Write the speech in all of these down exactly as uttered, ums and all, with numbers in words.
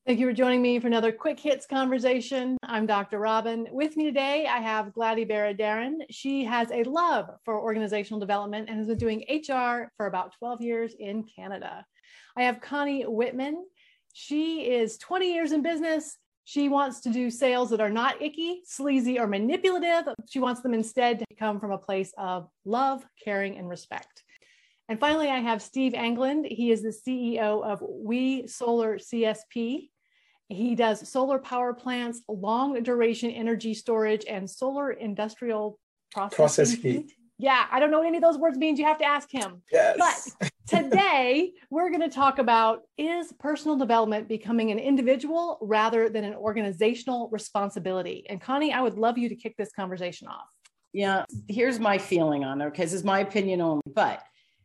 Thank you for joining me for another Quick Hits conversation. I'm Doctor Robin. With me today, I have Gladys Baradaran. She has a love for organizational development and has been doing H R for about twelve years in Canada. I have Connie Whitman. She is twenty years in business. She wants to do sales that are not icky, sleazy, or manipulative. She wants them instead to come from a place of love, caring, and respect. And finally, I have Steve Angland. He is the C E O of We Solar C S P. He does solar power plants, long duration energy storage, and solar industrial processing. Process heat. Yeah, I don't know what any of those words means. You have to ask him. Yes. But today we're going to talk about, is personal development becoming an individual rather than an organizational responsibility? And Connie, I would love you to kick this conversation off. Yeah, here's my feeling on it, because it's my opinion only. But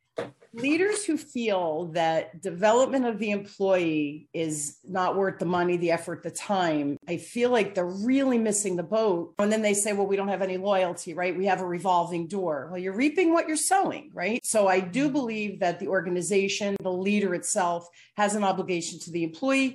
leaders who feel that development of the employee is not worth the money, the effort, the time, I feel like they're really missing the boat. And then they say, well, we don't have any loyalty, right? We have a revolving door. Well, you're reaping what you're sowing, right? So I do believe that the organization, the leader itself, has an obligation to the employee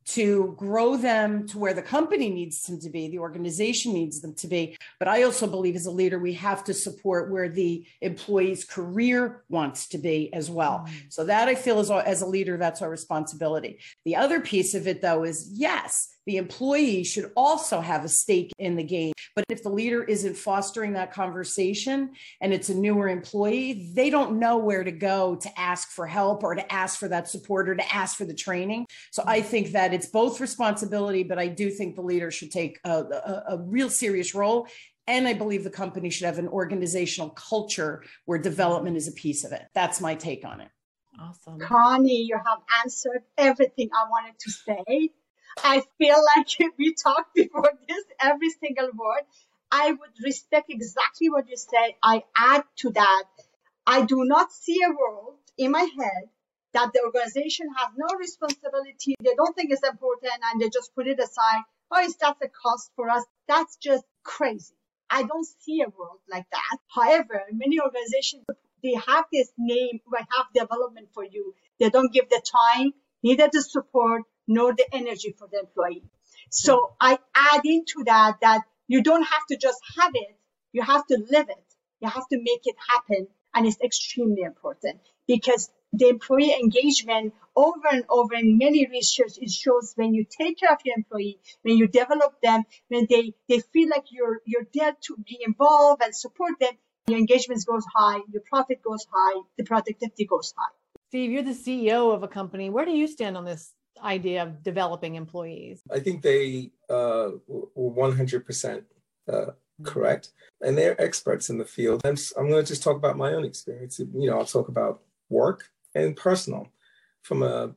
to grow them to where the company needs them to be, the organization needs them to be. But I also believe as a leader, we have to support where the employee's career wants to be as well. Mm. So that I feel as, as a leader, that's our responsibility. The other piece of it though is, yes, the employee should also have a stake in the game. But if the leader isn't fostering that conversation and it's a newer employee, they don't know where to go to ask for help or to ask for that support or to ask for the training. So I think that it's both responsibility, but I do think the leader should take a, a, a real serious role. And I believe the company should have an organizational culture where development is a piece of it. That's my take on it. Awesome. Connie, you have answered everything I wanted to say. I feel like we talked before this, every single word. I would respect exactly what you said. I add to that. I do not see a world in my head that the organization has no responsibility. They don't think it's important and they just put it aside. Oh, it's just a cost for us. That's just crazy. I don't see a world like that. However, many organizations, they have this name, we have development for you. They don't give the time, neither the support, nor the energy for the employee. So I add into that, that you don't have to just have it. You have to live it. You have to make it happen. And it's extremely important because the employee engagement over and over in many research, it shows when you take care of your employee, when you develop them, when they, they feel like you're, you're there to be involved and support them, your engagement goes high, your profit goes high, the productivity goes high. Steve, you're the C E O of a company. Where do you stand on this idea of developing employees? I think they uh, were one hundred percent uh, correct. And they're experts in the field. I'm, I'm going to just talk about my own experience. You know, I'll talk about work and personal. From a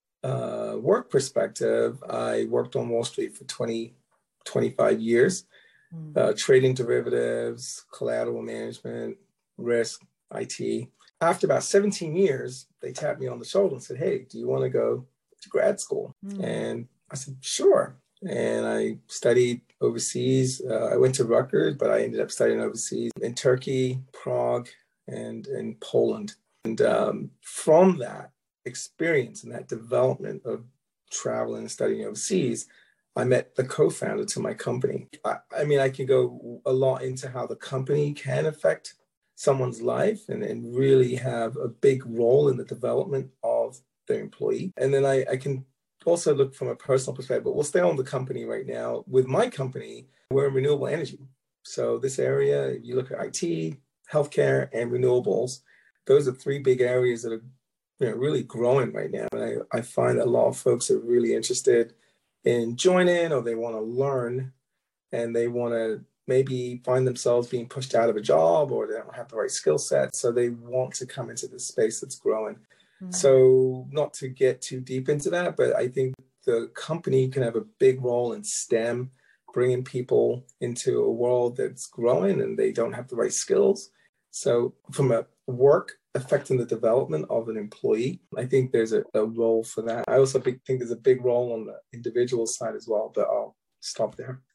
uh, work perspective, I worked on Wall Street for twenty, twenty-five years, mm. uh, trading derivatives, collateral management, risk, I T. After about seventeen years, they tapped me on the shoulder and said, hey, do you want to go to grad school? Mm. And I said, sure. And I studied overseas. Uh, I went to Rutgers, but I ended up studying overseas in Turkey, Prague, and in Poland. And um, from that experience and that development of traveling and studying overseas, I met the co-founder to my company. I, I mean, I can go a lot into how the company can affect someone's life and, and really have a big role in the development of the employee. And then I, I can also look from a personal perspective, but we'll stay on the company right now. With my company, we're in renewable energy. So this area, if you look at I T, healthcare, and renewables, those are three big areas that are, you know, really growing right now. And I, I find that a lot of folks are really interested in joining, or they want to learn, and they want to maybe find themselves being pushed out of a job, or they don't have the right skill set. So they want to come into this space that's growing. Mm-hmm. So not to get too deep into that, but I think the company can have a big role in STEM, bringing people into a world that's growing and they don't have the right skills. So from a work affecting the development of an employee, I think there's a, a role for that. I also think there's a big role on the individual side as well, but I'll stop there.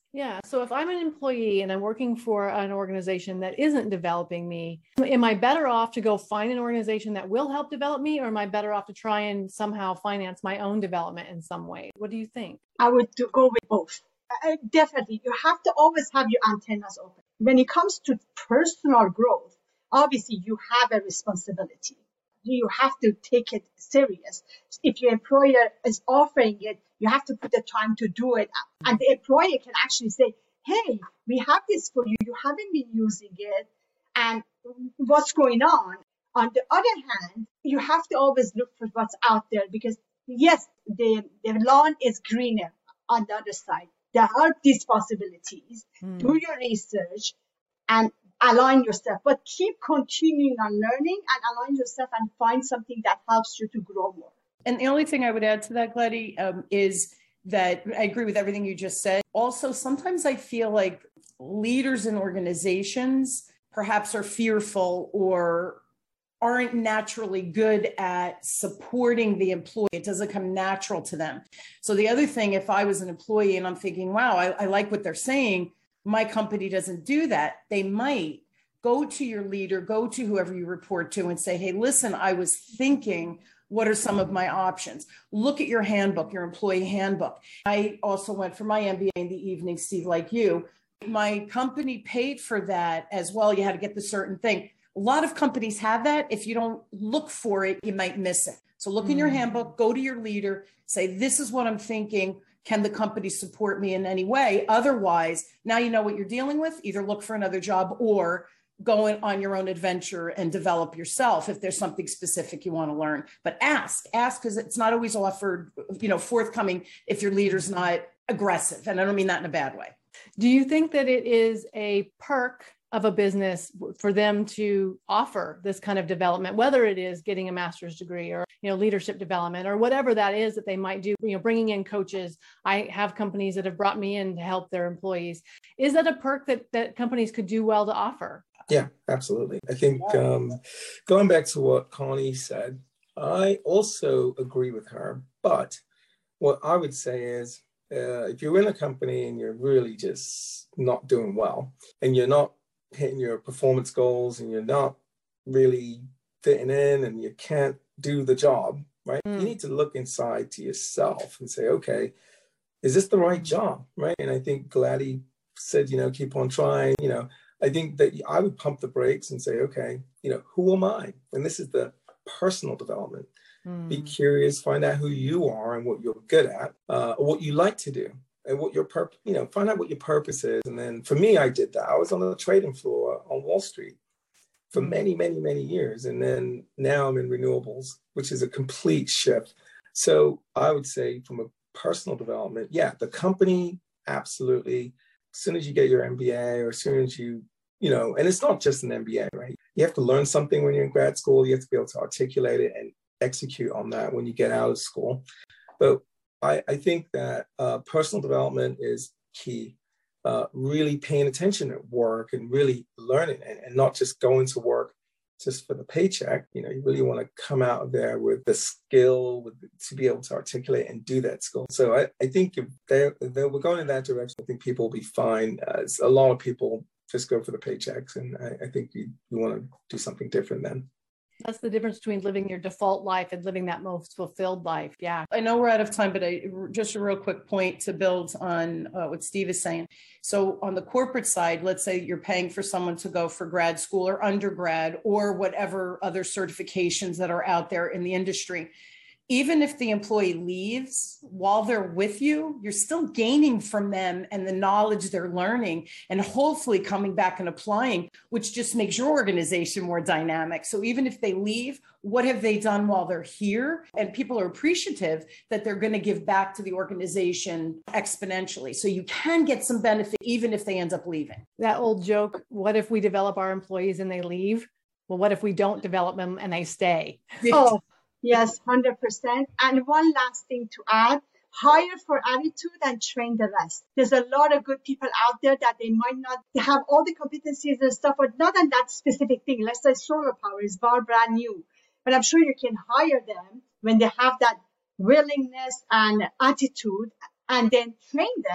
Yeah. So if I'm an employee and I'm working for an organization that isn't developing me, am I better off to go find an organization that will help develop me, or am I better off to try and somehow finance my own development in some way? What do you think? I would do, go with both. Uh, definitely, you have to always have your antennas open. When it comes to personal growth, obviously you have a responsibility. You have to take it serious. If your employer is offering it, you have to put the time to do it. And the employer can actually say, hey, we have this for you. You haven't been using it. And what's going on? On the other hand, you have to always look for what's out there, because yes, the, the lawn is greener on the other side. There are these possibilities. Mm. Do your research and align yourself, but keep continuing on learning and align yourself and find something that helps you to grow more. And the only thing I would add to that, Gladys, um, is that I agree with everything you just said. Also, sometimes I feel like leaders in organizations perhaps are fearful or aren't naturally good at supporting the employee. It doesn't come natural to them. So the other thing, if I was an employee and I'm thinking, wow, I, I like what they're saying, my company doesn't do that, they might go to your leader, go to whoever you report to and say, hey, listen, I was thinking, what are some of my options? Look at your handbook, your employee handbook. I also went for my M B A in the evening, Steve, like you. My company paid for that as well. You had to get the certain thing. A lot of companies have that. If you don't look for it, you might miss it. So look mm. in your handbook, go to your leader, say, this is what I'm thinking. Can the company support me in any way? Otherwise, now you know what you're dealing with. Either look for another job or go in on your own adventure and develop yourself if there's something specific you want to learn. But ask, ask, because it's not always offered, you know, forthcoming if your leader's not aggressive. And I don't mean that in a bad way. Do you think that it is a perk of a business for them to offer this kind of development, whether it is getting a master's degree or, you know, leadership development or whatever that is that they might do, you know, bringing in coaches? I have companies that have brought me in to help their employees. Is that a perk that, that companies could do well to offer? Yeah, absolutely. I think um, going back to what Connie said, I also agree with her. But what I would say is, uh, if you're in a company and you're really just not doing well and you're not hitting your performance goals and you're not really fitting in and you can't do the job, right? Mm. You need to look inside to yourself and say, okay, is this the right job, right? And I think Gladys said, you know, keep on trying, you know. I think that I would pump the brakes and say, okay, you know, who am I? And this is the personal development. Mm. Be curious, find out who you are and what you're good at, uh, or what you like to do, and what your purpose, you know, find out what your purpose is. And then for me, I did that. I was on the trading floor on Wall Street for many, many, many years. And then now I'm in renewables, which is a complete shift. So I would say from a personal development, yeah, the company, absolutely. As soon as you get your M B A or as soon as you, you know, and it's not just an M B A, right? You have to learn something when you're in grad school. You have to be able to articulate it and execute on that when you get out of school. But I, I think that uh, personal development is key. Uh, really paying attention at work and really learning and, and not just going to work just for the paycheck. You know, you really want to come out of there with the skill with, to be able to articulate and do that skill. So I, I think if they're, if they're, we're going in that direction, I think people will be fine. Uh, a lot of people just go for the paychecks. And I, I think you, you want to do something different then. That's the difference between living your default life and living that most fulfilled life. Yeah. I know we're out of time, but I, just a real quick point to build on uh, what Steve is saying. So on the corporate side, let's say you're paying for someone to go for grad school or undergrad or whatever other certifications that are out there in the industry. Even if the employee leaves while they're with you, you're still gaining from them and the knowledge they're learning and hopefully coming back and applying, which just makes your organization more dynamic. So even if they leave, what have they done while they're here? And people are appreciative that they're going to give back to the organization exponentially. So you can get some benefit even if they end up leaving. That old joke, what if we develop our employees and they leave? Well, what if we don't develop them and they stay? Oh. Yes, one hundred percent. And one last thing to add, hire for attitude and train the rest. There's a lot of good people out there that they might not have all the competencies and stuff, but not on that specific thing. Let's say solar power is all brand new, but I'm sure you can hire them when they have that willingness and attitude and then train them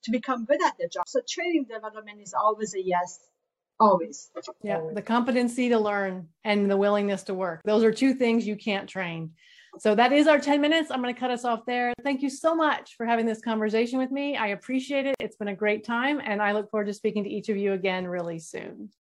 to become good at their job. So training development is always a yes, always. Yeah, the competency to learn and the willingness to work. Those are two things you can't train. So that is our ten minutes. I'm going to cut us off there. Thank you so much for having this conversation with me. I appreciate it. It's been a great time, and I look forward to speaking to each of you again really soon.